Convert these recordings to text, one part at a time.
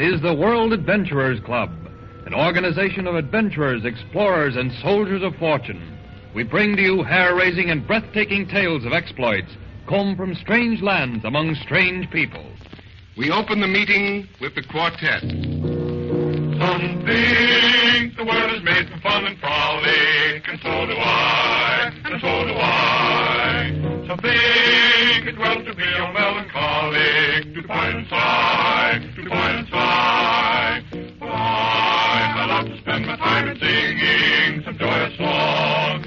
is the World Adventurers Club, an organization of adventurers, explorers, and soldiers of fortune. We bring to you hair-raising and breathtaking tales of exploits combed from strange lands among strange people. We open the meeting with the quartet. Some think the world is made for fun and frolic, and so do I, and so do I. Some think it's well to be a melancholic, to pine and sigh, to pine and sigh. But I love to spend my time in singing some joyous song,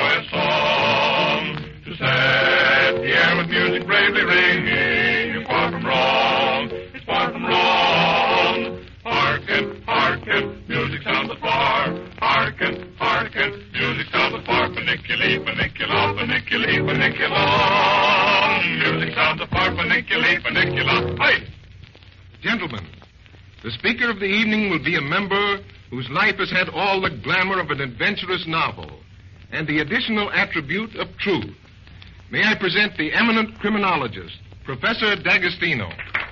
to set the air with music bravely ringing. It's far from wrong, it's far from wrong. Hearken, hearken, music sounds afar. Hearken, hearken, music sounds afar. Funiculi, funicula, funiculi, funiculum. Music sounds afar. Funiculi, funicula. Hey! Gentlemen, the speaker of the evening will be a member whose life has had all the glamour of an adventurous novel and the additional attribute of truth. May I present the eminent criminologist, Professor D'Agostino.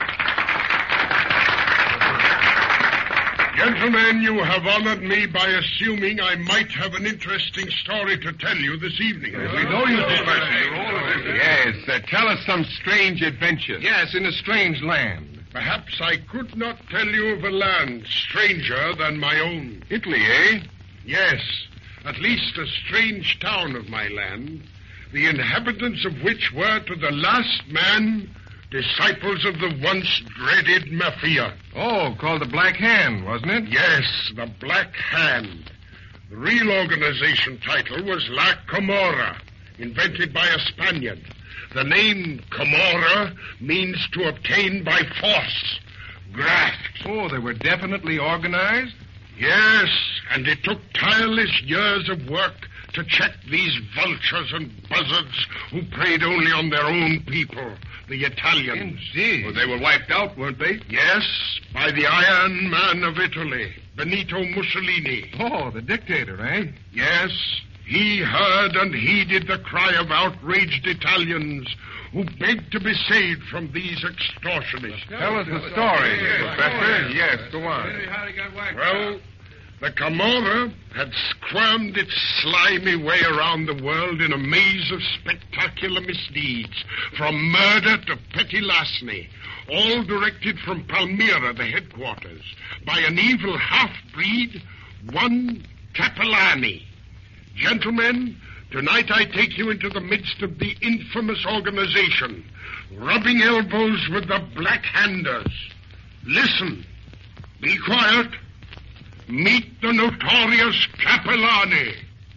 Gentlemen, you have honored me by assuming I might have an interesting story to tell you this evening. We know you, Professor. Yes, tell us some strange adventure. Yes, in a strange land. Perhaps I could not tell you of a land stranger than my own. Italy, eh? Yes, at least a strange town of my land, the inhabitants of which were to the last man disciples of the once dreaded Mafia. Oh, called the Black Hand, wasn't it? Yes, the Black Hand. The real organization title was La Camorra, invented by a Spaniard. The name Camorra means to obtain by force, graft. Oh, they were definitely organized? Yes, and it took tireless years of work to check these vultures and buzzards who preyed only on their own people, the Italians. Indeed. Well, they were wiped out, weren't they? Yes, by the Iron Man of Italy, Benito Mussolini. Oh, the dictator, eh? Yes, he heard and heeded the cry of outraged Italians who begged to be saved from these extortionists. Tell us the story, Professor. Yes, go on. Well, the Camorra had squirmed its slimy way around the world in a maze of spectacular misdeeds, from murder to petty larceny, all directed from Palmyra, the headquarters, by an evil half-breed, one Capellani. Gentlemen, tonight I take you into the midst of the infamous organization, rubbing elbows with the Black Handers. Listen. Be quiet. Meet the notorious Capellani.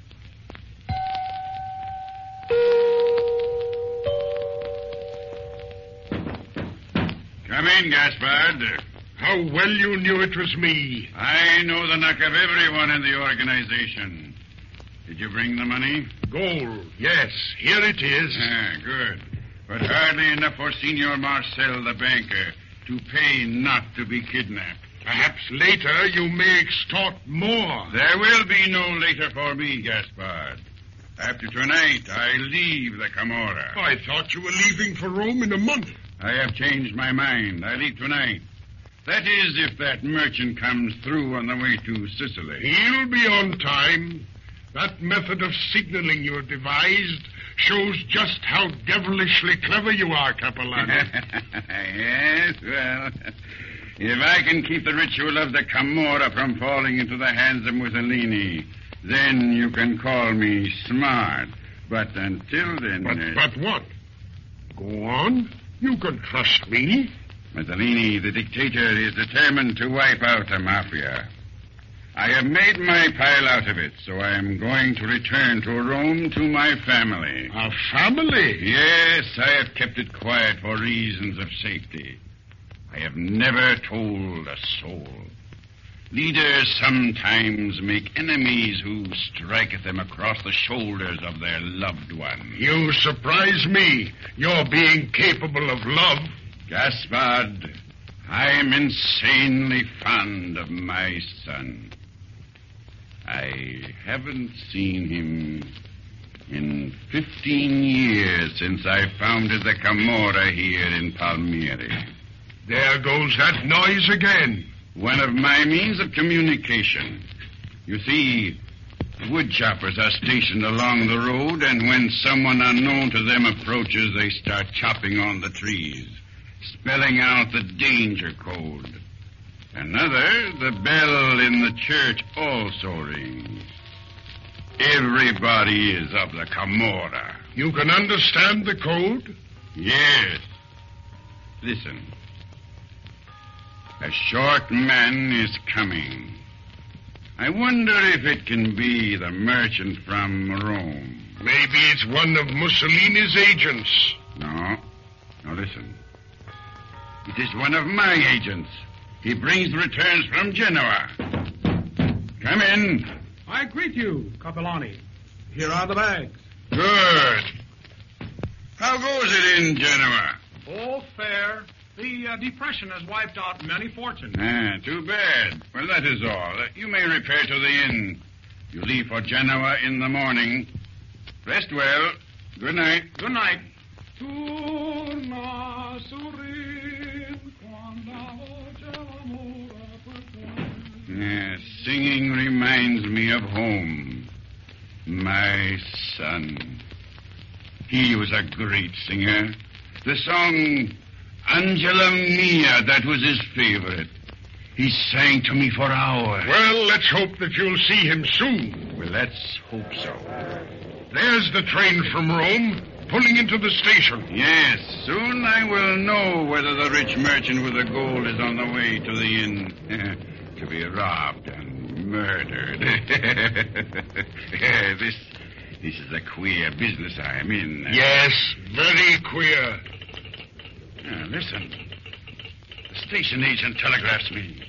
Come in, Gaspard. How well you knew it was me. I know the knock of everyone in the organization. Did you bring the money? Gold, yes. Here it is. Good. But hardly enough for Senor Marcel, the banker, to pay not to be kidnapped. Perhaps later you may extort more. There will be no later for me, Gaspard. After tonight, I leave the Camorra. I thought you were leaving for Rome in a month. I have changed my mind. I leave tonight. That is, if that merchant comes through on the way to Sicily. He'll be on time. That method of signaling you devised shows just how devilishly clever you are, Capellani. Yes, well, if I can keep the ritual of the Camorra from falling into the hands of Mussolini, then you can call me smart. But until then... But what? Go on. You can trust me. Mussolini, the dictator, is determined to wipe out the Mafia. I have made my pile out of it, so I am going to return to Rome to my family. A family? Yes, I have kept it quiet for reasons of safety. I have never told a soul. Leaders sometimes make enemies who striketh them across the shoulders of their loved one. You surprise me, your being capable of love. Gaspard, I am insanely fond of my son. I haven't seen him in 15 years since I founded the Camorra here in Palmyra. There goes that noise again. One of my means of communication. You see, wood choppers are stationed along the road, and when someone unknown to them approaches, they start chopping on the trees, spelling out the danger code. Another, the bell in the church also rings. Everybody is of the Camorra. You can understand the code? Yes. Listen. A short man is coming. I wonder if it can be the merchant from Rome. Maybe it's one of Mussolini's agents. No. Now listen. It is one of my agents. He brings returns from Genoa. Come in. I greet you, Capellani. Here are the bags. Good. How goes it in Genoa? All fair. The depression has wiped out many fortunes. Too bad. Well, that is all. You may repair to the inn. You leave for Genoa in the morning. Rest well. Good night. Good night. Singing reminds me of home. My son. He was a great singer. The song Angela Mia, that was his favorite. He sang to me for hours. Well, let's hope that you'll see him soon. Well, let's hope so. There's the train from Rome, pulling into the station. Yes, soon I will know whether the rich merchant with the gold is on the way to the inn to be robbed and murdered. This is a queer business I am in. Yes, very queer. Listen. The station agent telegraphs me.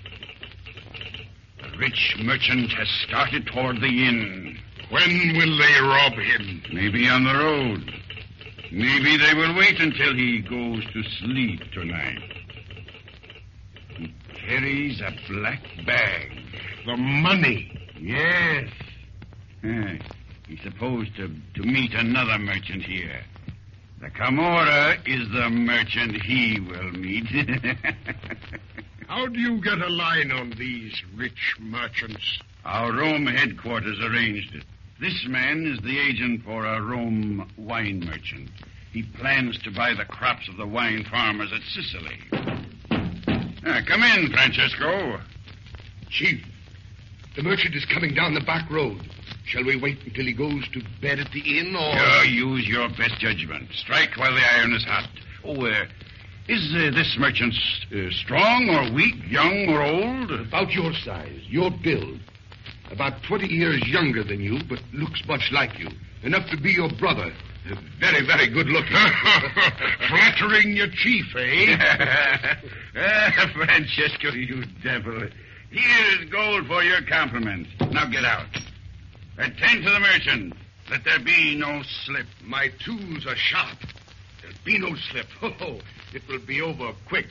The rich merchant has started toward the inn. When will they rob him? Maybe on the road. Maybe they will wait until he goes to sleep tonight. He carries a black bag. The money. Yes. He's supposed to meet another merchant here. The Camorra is the merchant he will meet. How do you get a line on these rich merchants? Our Rome headquarters arranged it. This man is the agent for a Rome wine merchant. He plans to buy the crops of the wine farmers at Sicily. Come in, Francesco. Chief, the merchant is coming down the back road. Shall we wait until he goes to bed at the inn, or... Use your best judgment. Strike while the iron is hot. Is this merchant strong or weak, young or old? About your size, your build. About 20 years younger than you, but looks much like you. Enough to be your brother. Very, very good looking. Flattering your chief, eh? Francesco, you devil. Here is gold for your compliments. Now get out. Attend to the merchant. Let there be no slip. My tools are sharp. There'll be no slip. Oh, it will be over quick.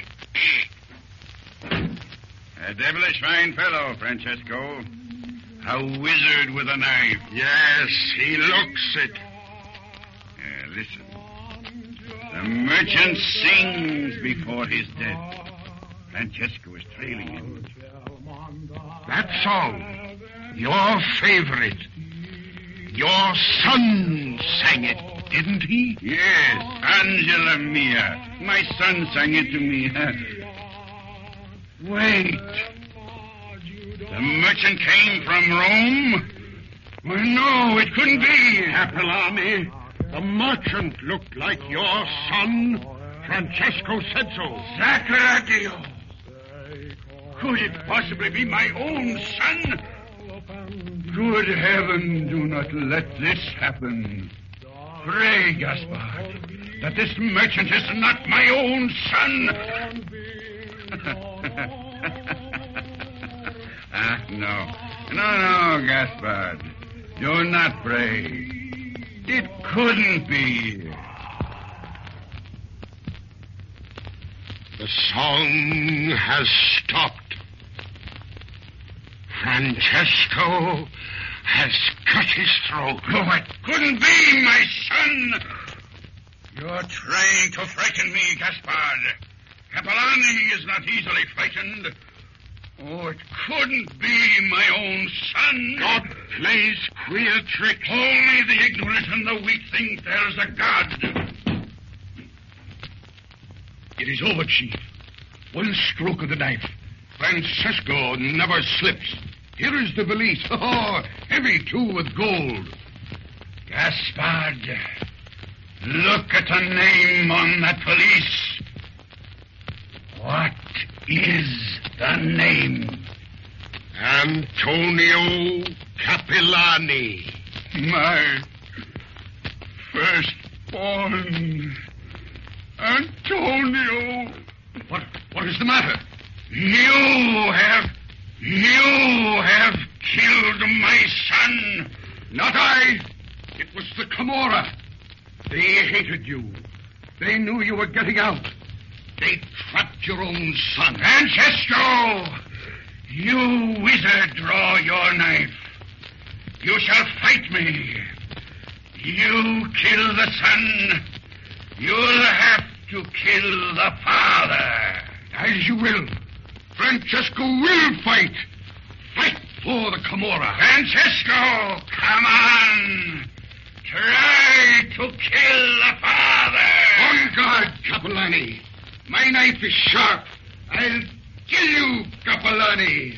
A devilish fine fellow, Francesco. A wizard with a knife. Yes, he looks it. Listen. The merchant sings before his death. Francesco is trailing him. That song, your favorite. Your son sang it, didn't he? Yes, Angela Mia. My son sang it to me. Wait. The merchant came from Rome? Well, no, it couldn't be. Capellani, the merchant looked like your son. Francesco said so. Sacradio! Could it possibly be my own son? Good heaven, do not let this happen. Pray, Gaspard, that this merchant is not my own son. No, Gaspard. Do not pray. It couldn't be. The song has stopped. Francesco has cut his throat. Oh, it couldn't be, my son. You're trying to frighten me, Gaspard. Capellani is not easily frightened. Oh, it couldn't be my own son. God plays queer tricks. Only the ignorant and the weak think there's a God. It is over, Chief. One stroke of the knife. Francesco never slips. Here is the valise. Oh, heavy, too, with gold. Gaspard, look at the name on that valise. What is the name? Antonio Capellani. My firstborn. Antonio. What is the matter? You have killed my son. Not I. It was the Camorra. They hated you. They knew you were getting out. They trapped your own son. Francesco! You wizard, draw your knife. You shall fight me. You kill the son. You'll have to kill the father. As you will. Francesco will fight. Fight for the Camorra. Francesco, come on. Try to kill the father. On guard, Capellani. My knife is sharp. I'll kill you, Capellani.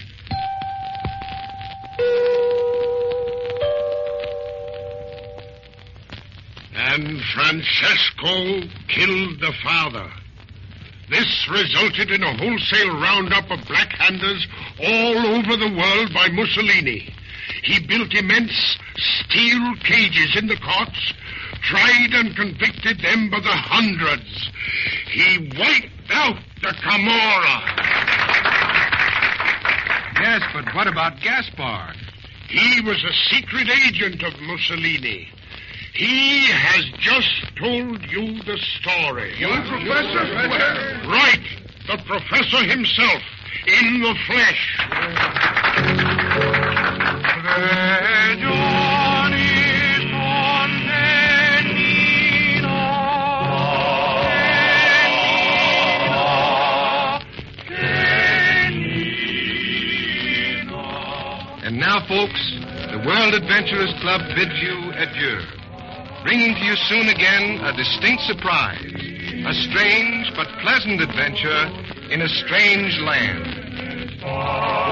And Francesco killed the father. This resulted in a wholesale roundup of black-handers all over the world by Mussolini. He built immense steel cages in the courts, tried and convicted them by the hundreds. He wiped out the Camorra. Yes, but what about Gaspard? He was a secret agent of Mussolini. He has just told you the story. You, Professor? Right. The professor himself, in the flesh. And now, folks, the World Adventurers Club bids you adieu, bringing to you soon again a distinct surprise, a strange but pleasant adventure in a strange land.